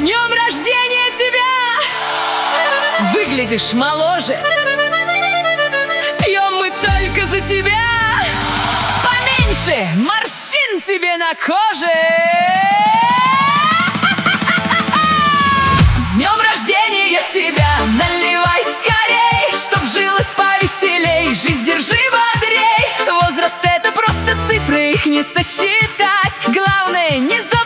днем рождения тебя! Выглядишь моложе. Пьем мы только за тебя. Поменьше морщин тебе на коже. С днем рождения тебя! Наливай скорей, чтоб жилось повеселей. Жизнь держи бодрей. Возраст — это просто цифры, их не сосчитать. Главное, не забывай